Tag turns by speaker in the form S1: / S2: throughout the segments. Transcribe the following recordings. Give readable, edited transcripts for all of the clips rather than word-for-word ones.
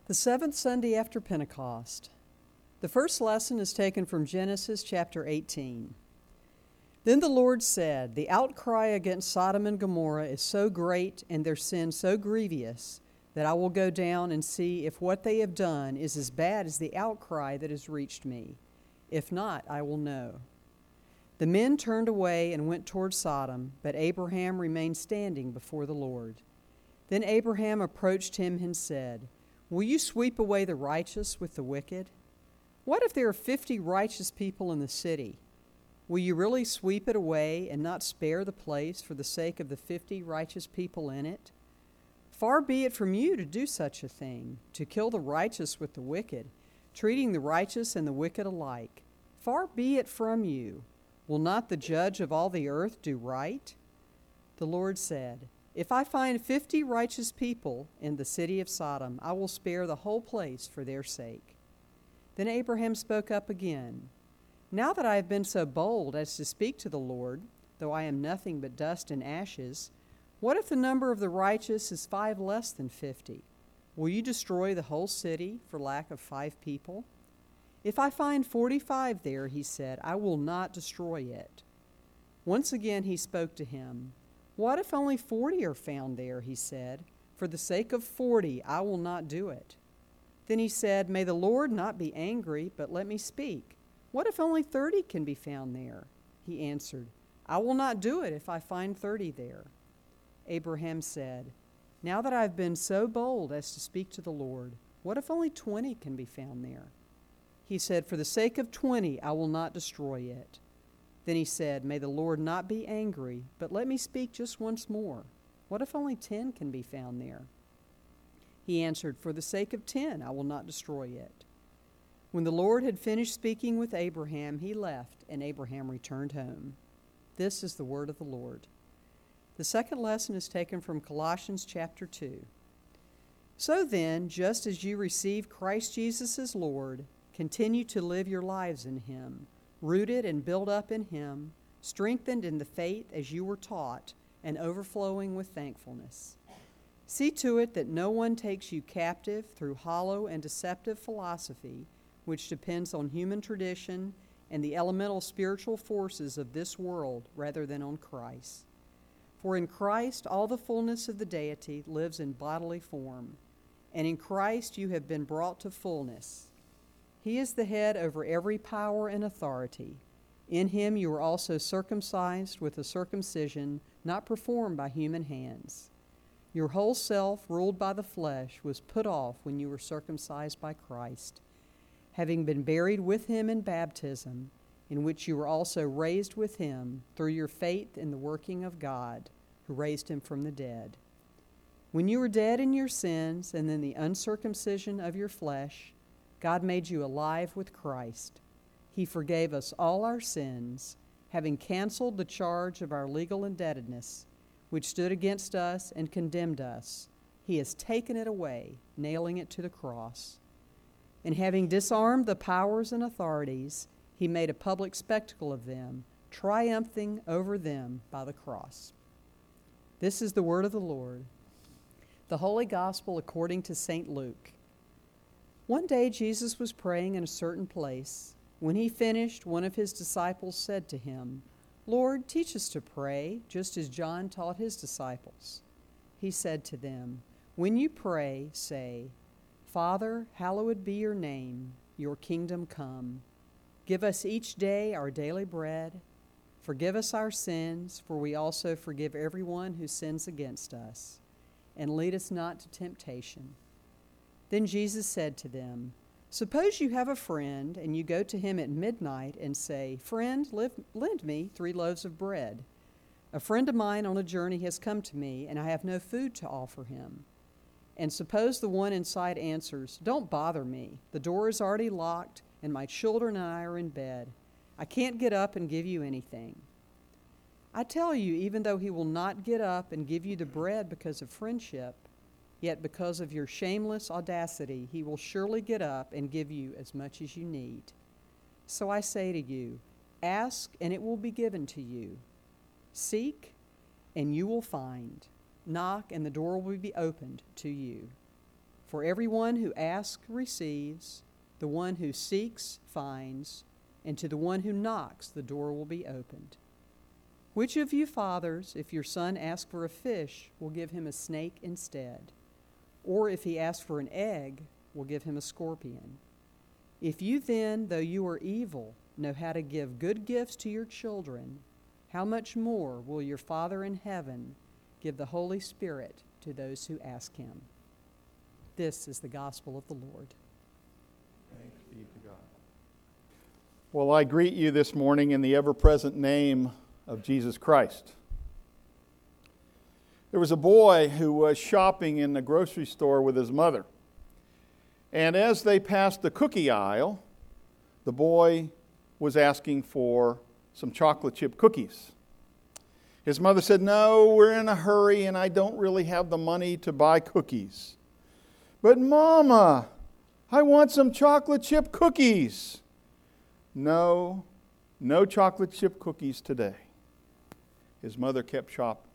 S1: The seventh Sunday after Pentecost. The first lesson is taken from Genesis chapter 18. Then the Lord said, "The outcry against Sodom and Gomorrah is so great and their sin so grievous that I will go down and see if what they have done is as bad as the outcry that has reached me. If not, I will know." The men turned away and went toward Sodom, but Abraham remained standing before the Lord. Then Abraham approached him and said, "Will you sweep away the righteous with the wicked? What if there are 50 righteous people in the city? Will you really sweep it away and not spare the place for the sake of the 50 righteous people in it? Far be it from you to do such a thing, to kill the righteous with the wicked, treating the righteous and the wicked alike. Far be it from you. Will not the judge of all the earth do right?" The Lord said, "If I find 50 righteous people in the city of Sodom, I will spare the whole place for their sake." Then Abraham spoke up again. "Now that I have been so bold as to speak to the Lord, though I am nothing but dust and ashes, what if the number of the righteous is 5 less than 50? Will you destroy the whole city for lack of 5 people? If I find 45 there," he said, "I will not destroy it." Once again he spoke to him. "What if only 40 are found there?" he said. "For the sake of 40, I will not do it." Then he said, "May the Lord not be angry, but let me speak. What if only 30 can be found there?" He answered, "I will not do it if I find 30 there." Abraham said, "Now that I have been so bold as to speak to the Lord, what if only 20 can be found there?" He said, "For the sake of 20, I will not destroy it." Then he said, "May the Lord not be angry, but let me speak just once more. What if only 10 can be found there?" He answered, "For the sake of 10, I will not destroy it." When the Lord had finished speaking with Abraham, he left, and Abraham returned home. This is the word of the Lord. The second lesson is taken from Colossians chapter 2. So then, just as you received Christ Jesus as Lord, continue to live your lives in him, rooted and built up in him, strengthened in the faith as you were taught, and overflowing with thankfulness. See to it that no one takes you captive through hollow and deceptive philosophy, which depends on human tradition and the elemental spiritual forces of this world rather than on Christ. For in Christ all the fullness of the deity lives in bodily form, and in Christ you have been brought to fullness. He is the head over every power and authority. In him you were also circumcised with a circumcision not performed by human hands. Your whole self, ruled by the flesh, was put off when you were circumcised by Christ, having been buried with him in baptism, in which you were also raised with him through your faith in the working of God, who raised him from the dead. When you were dead in your sins and in the uncircumcision of your flesh, God made you alive with Christ. He forgave us all our sins, having canceled the charge of our legal indebtedness, which stood against us and condemned us. He has taken it away, nailing it to the cross. And having disarmed the powers and authorities, he made a public spectacle of them, triumphing over them by the cross. This is the word of the Lord. The Holy Gospel according to St. Luke. One day Jesus was praying in a certain place. When he finished, one of his disciples said to him, "Lord, teach us to pray, just as John taught his disciples." He said to them, "When you pray, say, 'Father, hallowed be your name, your kingdom come. Give us each day our daily bread. Forgive us our sins, for we also forgive everyone who sins against us. And lead us not to temptation.'" Then Jesus said to them, "Suppose you have a friend, and you go to him at midnight and say, 'Friend, lend me 3 loaves of bread. A friend of mine on a journey has come to me, and I have no food to offer him.' And suppose the one inside answers, 'Don't bother me. The door is already locked, and my children and I are in bed. I can't get up and give you anything.' I tell you, even though he will not get up and give you the bread because of friendship, yet because of your shameless audacity, he will surely get up and give you as much as you need. So I say to you, ask, and it will be given to you. Seek, and you will find. Knock, and the door will be opened to you. For everyone who asks receives, the one who seeks finds, and to the one who knocks the door will be opened. Which of you fathers, if your son asks for a fish, will give him a snake instead? Or if he asks for an egg, will give him a scorpion? If you then, though you are evil, know how to give good gifts to your children, how much more will your Father in heaven give the Holy Spirit to those who ask him? This is the gospel of the Lord.
S2: Thanks be to God. Well, I greet you this morning in the ever-present name of Jesus Christ. There was a boy who was shopping in the grocery store with his mother. And as they passed the cookie aisle, the boy was asking for some chocolate chip cookies. His mother said, "No, we're in a hurry and I don't really have the money to buy cookies." "But Mama, I want some chocolate chip cookies." No chocolate chip cookies today. His mother kept shopping.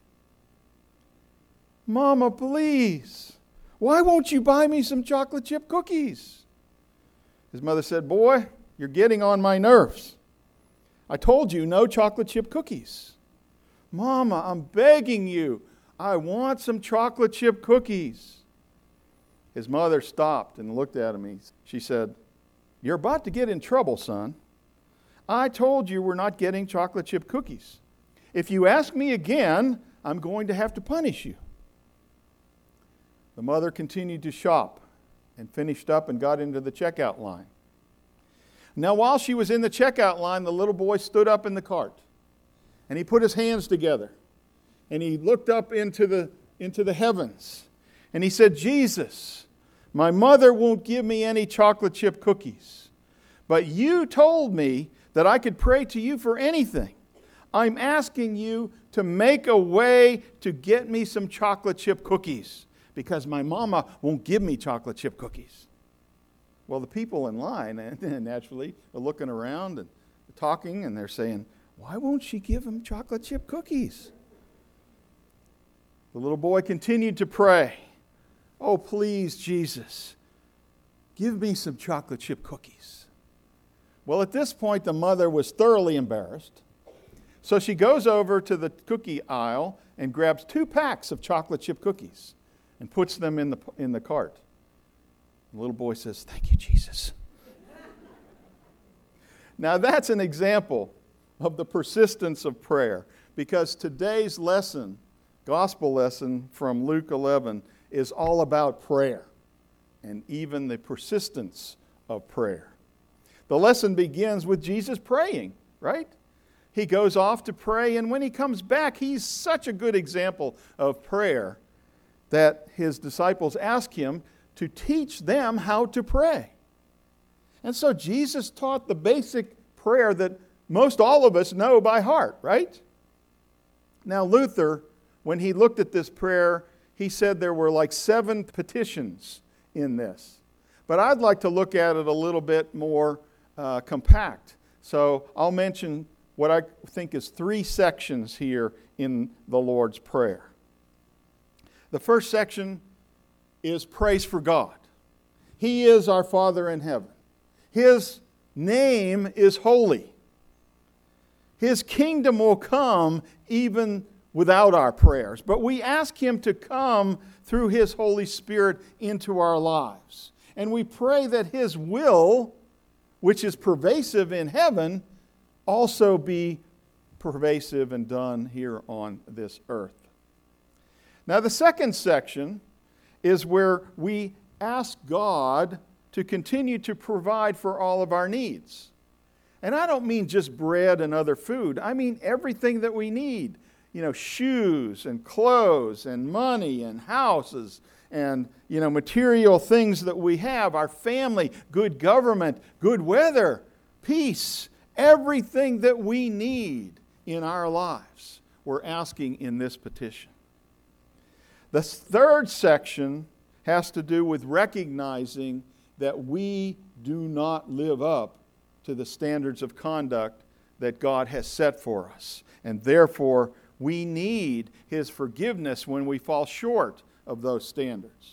S2: "Mama, please, why won't you buy me some chocolate chip cookies?" His mother said, "Boy, you're getting on my nerves. I told you no chocolate chip cookies." "Mama, I'm begging you. I want some chocolate chip cookies." His mother stopped and looked at him. She said, "You're about to get in trouble, son. I told you we're not getting chocolate chip cookies. If you ask me again, I'm going to have to punish you." The mother continued to shop and finished up and got into the checkout line. Now, while she was in the checkout line, the little boy stood up in the cart and he put his hands together and he looked up into the heavens and he said, "Jesus, my mother won't give me any chocolate chip cookies, but you told me that I could pray to you for anything. I'm asking you to make a way to get me some chocolate chip cookies because my mama won't give me chocolate chip cookies." Well, the people in line naturally are looking around and talking and they're saying, "Why won't she give him chocolate chip cookies?" The little boy continued to pray, "Oh, please, Jesus, give me some chocolate chip cookies." Well, at this point, the mother was thoroughly embarrassed. So she goes over to the cookie aisle and grabs 2 packs of chocolate chip cookies and puts them in the cart. The little boy says, "Thank you, Jesus." Now that's an example of the persistence of prayer, because today's lesson, gospel lesson from Luke 11, is all about prayer and even the persistence of prayer. The lesson begins with Jesus praying, right? He goes off to pray, and when he comes back, he's such a good example of prayer that his disciples ask him to teach them how to pray. And so Jesus taught the basic prayer that most all of us know by heart, right? Now Luther, when he looked at this prayer, he said there were like 7 petitions in this. But I'd like to look at it a little bit more compact. So I'll mention what I think is 3 sections here in the Lord's Prayer. The first section is praise for God. He is our Father in heaven. His name is holy. His kingdom will come even without our prayers, but we ask Him to come through His Holy Spirit into our lives. And we pray that His will, which is pervasive in heaven, also be pervasive and done here on this earth. Now the second section is where we ask God to continue to provide for all of our needs. And I don't mean just bread and other food. I mean everything that we need. You know, shoes and clothes and money and houses and, material things that we have, our family, good government, good weather, peace, everything that we need in our lives, we're asking in this petition. The third section has to do with recognizing that we do not live up to the standards of conduct that God has set for us. And therefore, we need His forgiveness when we fall short of those standards.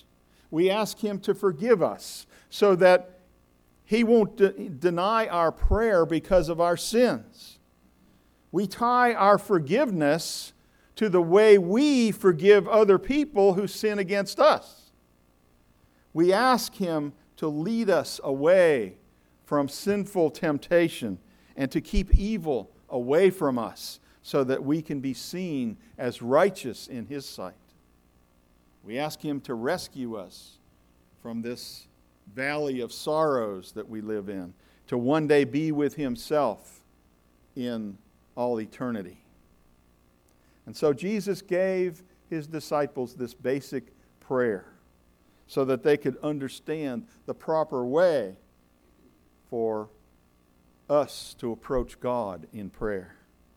S2: We ask Him to forgive us so that He won't deny our prayer because of our sins. We tie our forgiveness to the way we forgive other people who sin against us. We ask Him to lead us away from sinful temptation and to keep evil away from us so that we can be seen as righteous in His sight. We ask Him to rescue us from this valley of sorrows that we live in, to one day be with Himself in all eternity. And so Jesus gave His disciples this basic prayer so that they could understand the proper way for us to approach God in prayer.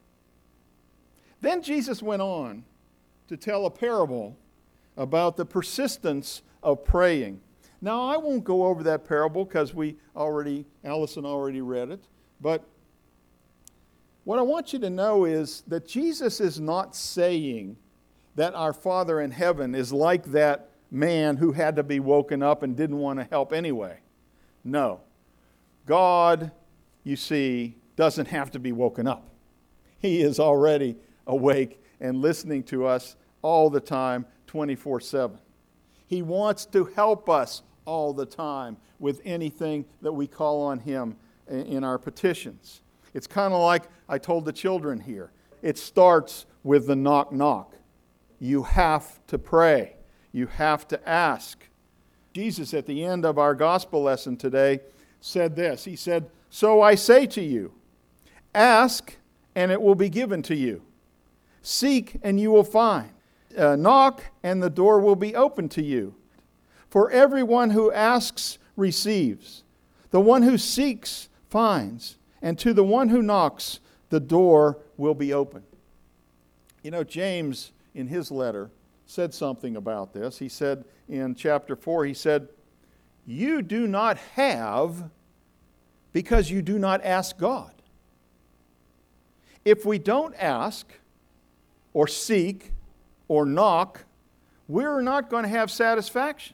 S2: Then Jesus went on to tell a parable about the persistence of praying. Now, I won't go over that parable because Allison already read it, but what I want you to know is that Jesus is not saying that our Father in heaven is like that man who had to be woken up and didn't want to help anyway. No. God, you see, doesn't have to be woken up. He is already awake and listening to us all the time, 24/7. He wants to help us all the time with anything that we call on Him in our petitions. It's kind of like I told the children here. It starts with the knock knock. You have to pray. You have to ask. Jesus, at the end of our gospel lesson today, said this. He said, "So I say to you, ask and it will be given to you. Seek and you will find. Knock and the door will be opened to you. For everyone who asks receives. The one who seeks finds. And to the one who knocks, the door will be open." You know, James, in his letter, said something about this. He said in chapter 4, he said, "You do not have because you do not ask God." If we don't ask or seek or knock, we're not going to have satisfaction.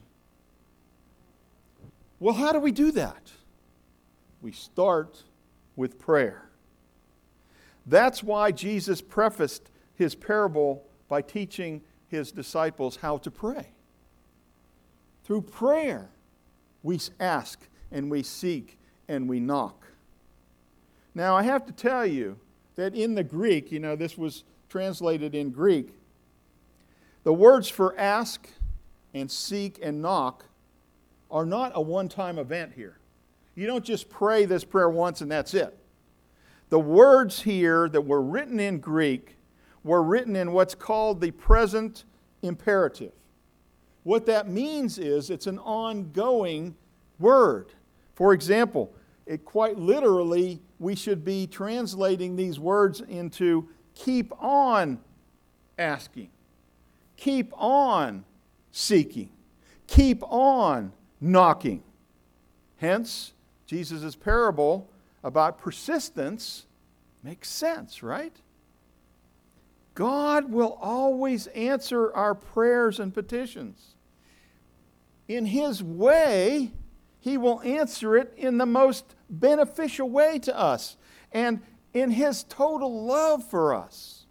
S2: Well, how do we do that? We start with prayer. That's why Jesus prefaced His parable by teaching His disciples how to pray. Through prayer, we ask and we seek and we knock. Now, I have to tell you that in the Greek, this was translated in Greek, the words for ask and seek and knock are not a one-time event here. You don't just pray this prayer once and that's it. The words here that were written in Greek were written in what's called the present imperative. What that means is it's an ongoing word. For example, quite literally, we should be translating these words into keep on asking, keep on seeking, keep on knocking. Hence, Jesus' parable about persistence makes sense, right? God will always answer our prayers and petitions. In His way, He will answer it in the most beneficial way to us and in His total love for us.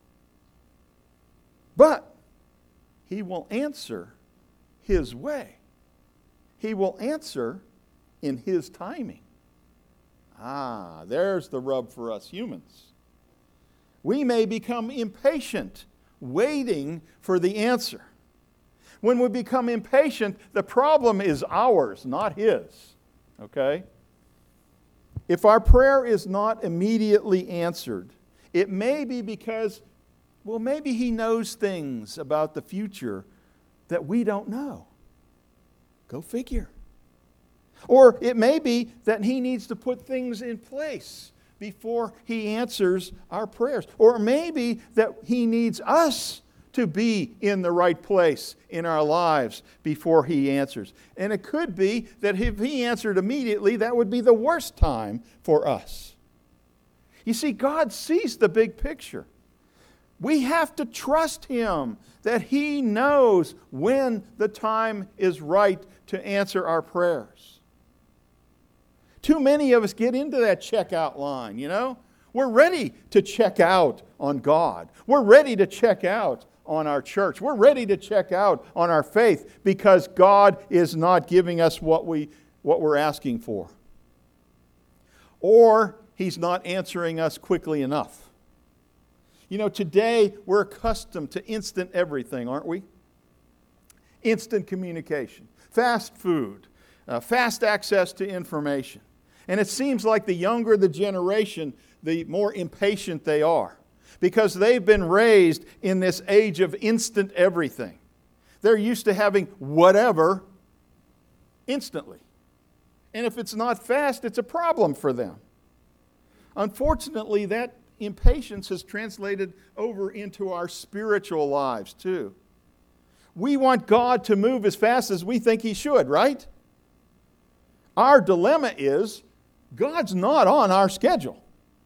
S2: But He will answer His way. He will answer in His timing. There's the rub for us humans. We may become impatient waiting for the answer. When we become impatient, the problem is ours, not His. Okay? If our prayer is not immediately answered, it may be because, maybe He knows things about the future that we don't know. Go figure. Or it may be that He needs to put things in place before He answers our prayers. Or maybe that He needs us to be in the right place in our lives before He answers. And it could be that if He answered immediately, that would be the worst time for us. You see, God sees the big picture. We have to trust Him that He knows when the time is right to answer our prayers. Too many of us get into that checkout line, you know? We're ready to check out on God. We're ready to check out on our church. We're ready to check out on our faith because God is not giving us what we're asking for. Or He's not answering us quickly enough. You know, today we're accustomed to instant everything, aren't we? Instant communication, fast food, fast access to information. And it seems like the younger the generation, the more impatient they are, because they've been raised in this age of instant everything. They're used to having whatever instantly. And if it's not fast, it's a problem for them. Unfortunately, that impatience has translated over into our spiritual lives too. We want God to move as fast as we think He should, right? Our dilemma is God's not on our schedule.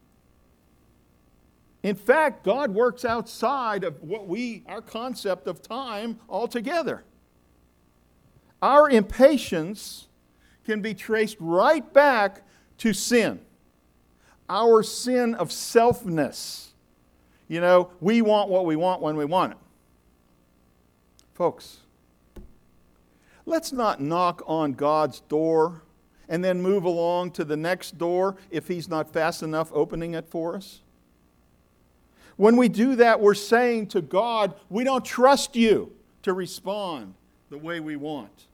S2: In fact, God works outside of our concept of time altogether. Our impatience can be traced right back to sin. Our sin of selfness. You know, we want what we want when we want it. Folks, let's not knock on God's door and then move along to the next door if He's not fast enough opening it for us. When we do that, we're saying to God, we don't trust You to respond the way we want.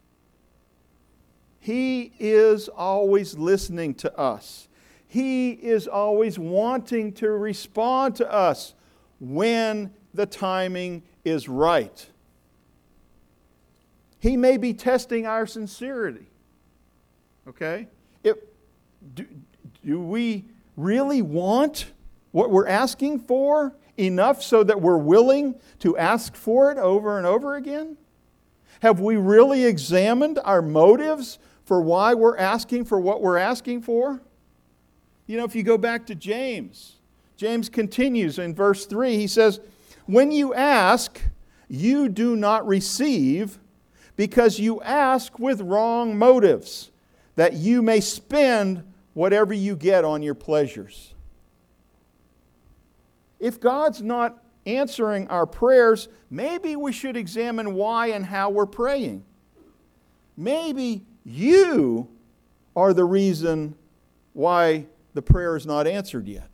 S2: He is always listening to us. He is always wanting to respond to us when the timing is right. He may be testing our sincerity. Okay? Do we really want what we're asking for enough so that we're willing to ask for it over and over again? Have we really examined our motives for why we're asking for what we're asking for? You know, if you go back to James continues in verse 3. He says, "When you ask, you do not receive, because you ask with wrong motives, that you may spend whatever you get on your pleasures." If God's not answering our prayers, maybe we should examine why and how we're praying. Maybe you are the reason why the prayer is not answered yet.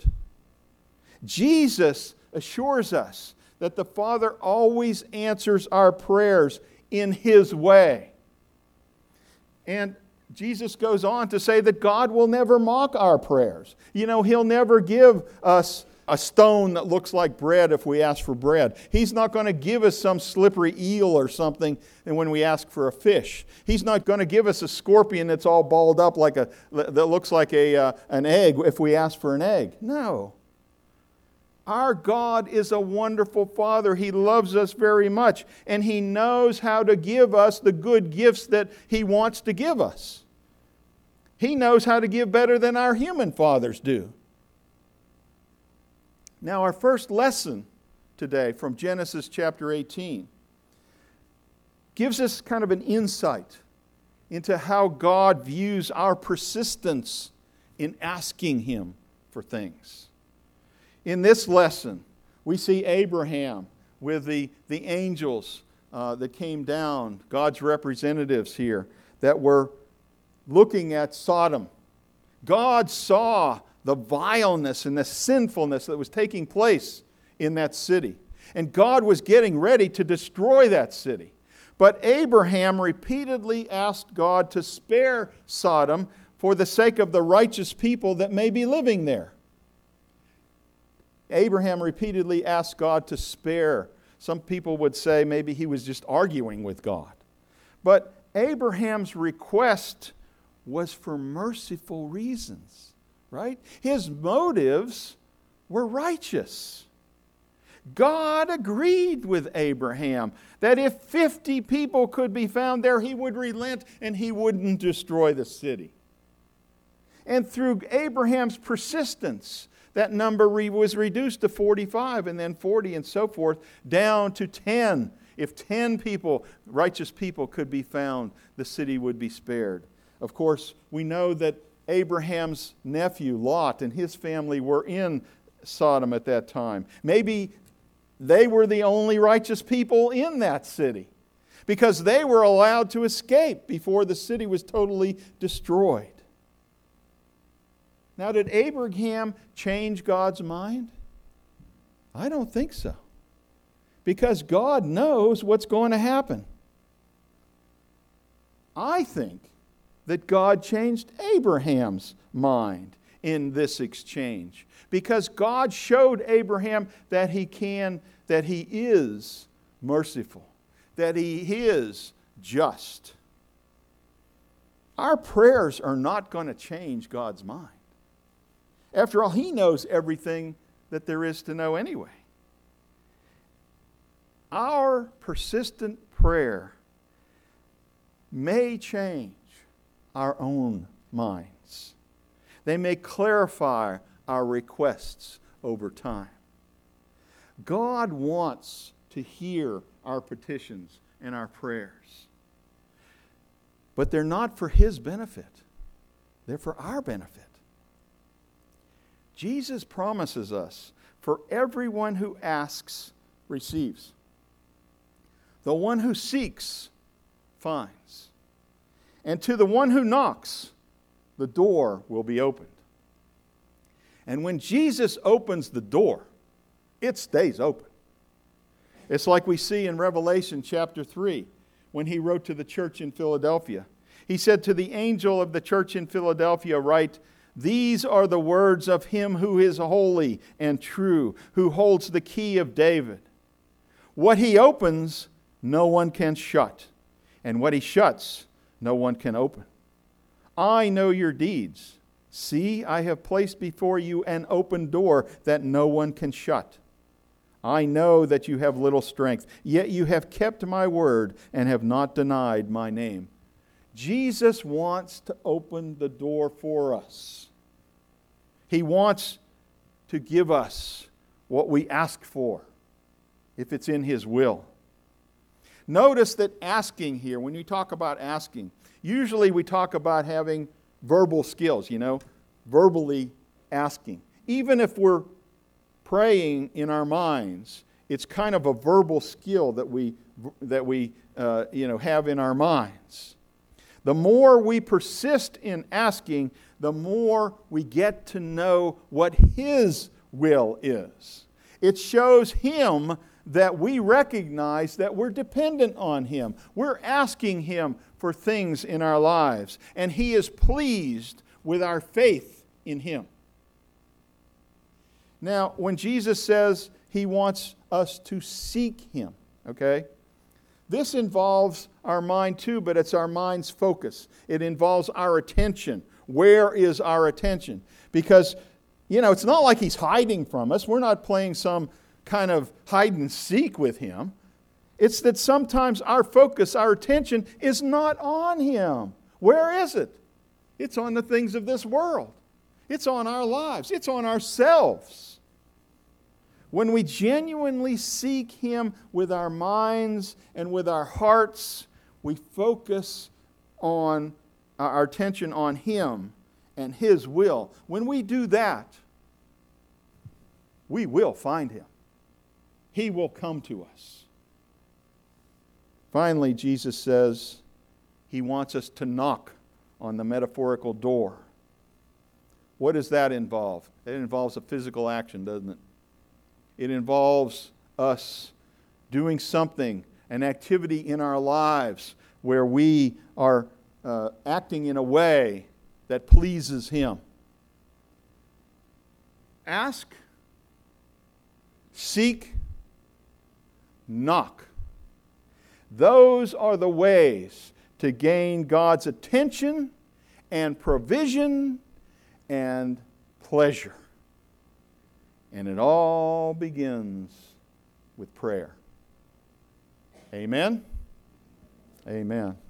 S2: Jesus assures us that the Father always answers our prayers in His way. And Jesus goes on to say that God will never mock our prayers. You know, He'll never give us a stone that looks like bread if we ask for bread. He's not going to give us some slippery eel or something when we ask for a fish. He's not going to give us a scorpion that's all balled up that looks like an egg if we ask for an egg. No. Our God is a wonderful Father. He loves us very much, and He knows how to give us the good gifts that He wants to give us. He knows how to give better than our human fathers do. Now, our first lesson today from Genesis chapter 18 gives us kind of an insight into how God views our persistence in asking Him for things. In this lesson, we see Abraham with the angels that came down, God's representatives here, that were looking at Sodom. God saw the vileness and the sinfulness that was taking place in that city. And God was getting ready to destroy that city. But Abraham repeatedly asked God to spare Sodom for the sake of the righteous people that may be living there. Abraham repeatedly asked God to spare. Some people would say maybe he was just arguing with God. But Abraham's request was for merciful reasons. Right? His motives were righteous. God agreed with Abraham that if 50 people could be found there, He would relent and He wouldn't destroy the city. And through Abraham's persistence, that number was reduced to 45 and then 40 and so forth, down to 10. If 10 people, righteous people, could be found, the city would be spared. Of course, we know that Abraham's nephew, Lot, and his family were in Sodom at that time. Maybe they were the only righteous people in that city because they were allowed to escape before the city was totally destroyed. Now, did Abraham change God's mind? I don't think so. Because God knows what's going to happen. I think that God changed Abraham's mind in this exchange. Because God showed Abraham that he is merciful, that he is just. Our prayers are not going to change God's mind. After all, He knows everything that there is to know anyway. Our persistent prayer may change our own minds. They may clarify our requests over time. God wants to hear our petitions and our prayers. But they're not for His benefit. They're for our benefit. Jesus promises us, for everyone who asks, receives. The one who seeks, finds. And to the one who knocks, the door will be opened. And when Jesus opens the door, it stays open. It's like we see in Revelation chapter 3, when He wrote to the church in Philadelphia. He said, to the angel of the church in Philadelphia, write, these are the words of Him who is holy and true, who holds the key of David. What He opens, no one can shut, and what He shuts, no one can open. I know your deeds. See, I have placed before you an open door that no one can shut. I know that you have little strength, yet you have kept my word and have not denied my name. Jesus wants to open the door for us. He wants to give us what we ask for, if it's in His will. Notice that asking here, when you talk about asking, usually we talk about having verbal skills, verbally asking. Even if we're praying in our minds, it's kind of a verbal skill that we have in our minds. The more we persist in asking, the more we get to know what His will is. It shows Him that we recognize that we're dependent on Him. We're asking Him for things in our lives, and He is pleased with our faith in Him. Now, when Jesus says He wants us to seek Him, okay? This involves our mind too, but it's our mind's focus. It involves our attention. Where is our attention? Because, it's not like He's hiding from us. We're not playing some kind of hide and seek with Him. It's that sometimes our focus, our attention is not on Him. Where is it? It's on the things of this world. It's on our lives. It's on ourselves. When we genuinely seek Him with our minds and with our hearts, we focus on our attention on Him and His will. When we do that, we will find Him. He will come to us. Finally, Jesus says He wants us to knock on the metaphorical door. What does that involve? It involves a physical action, doesn't it? It involves us doing something, an activity in our lives where we are acting in a way that pleases Him. Ask, seek, knock. Those are the ways to gain God's attention and provision and pleasure. And it all begins with prayer. Amen? Amen.